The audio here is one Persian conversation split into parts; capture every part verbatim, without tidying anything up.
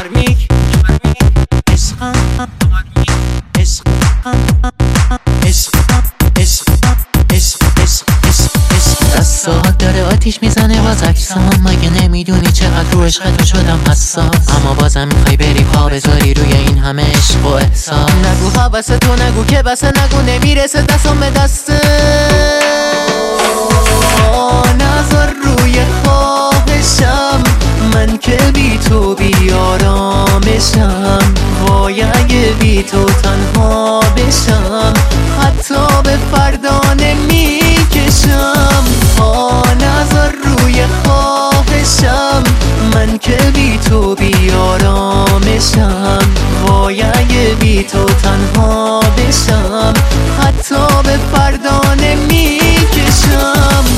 چارمیک عشقم عشقم عشقم عشقم دستات داره آتیش میزنه باز عکسام. مگه نمیدونی چقدر رو عشق تو شدم حساس؟ اما بازم میخوای بری پا بذاری روی این همه عشق و احساس. نگو حوث تو نگو که بسه، نگو نمیرسه دستم به دسته. نظر روی خواهشم، من که بی تو بیارامشم. وای اگه بی تو تنها بشم، حتی به فردا نمیکشم. نظر روی خواهشم، من که بی تو بیارامشم. وای اگه بی تو تنها بشم، حتی به فردا نمیکشم.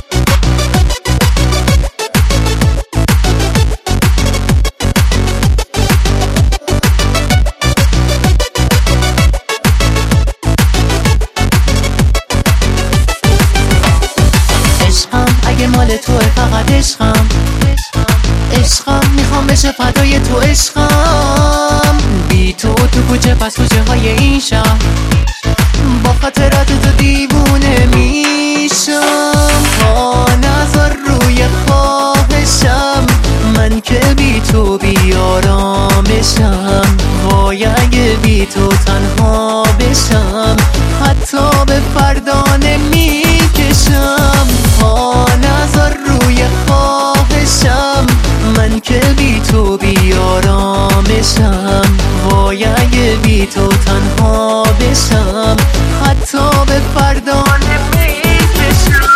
اگه مال توه فقط عشقم عشقم میخوام بشه فدای تو عشقم. بی تو تو کوچه پس کوچه های این شهر، با خاطرات تو دیوونه میشم. ها نظر روی خواهشم، من که بی تو بیارامشم. وای اگه بی تو تنها بشم، حتی به فردا نمیکشم. ها نظر روی خواهشم، من که بی تو بیارامشم. وای اگه بی تو تنها بشم، حتی به فردا نمیکشم.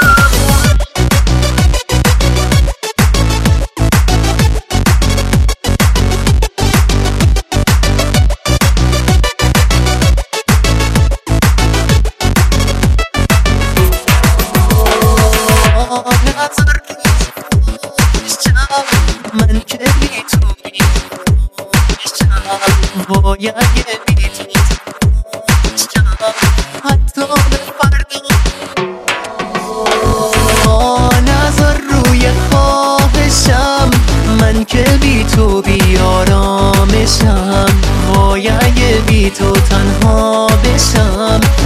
من که بی تو بیارامشم. وای اگه بی تو بشم، حتی به فردا. نظر روی خواهشم، من که بی تو بیارامشم. وای اگه بی تو تنها بشم،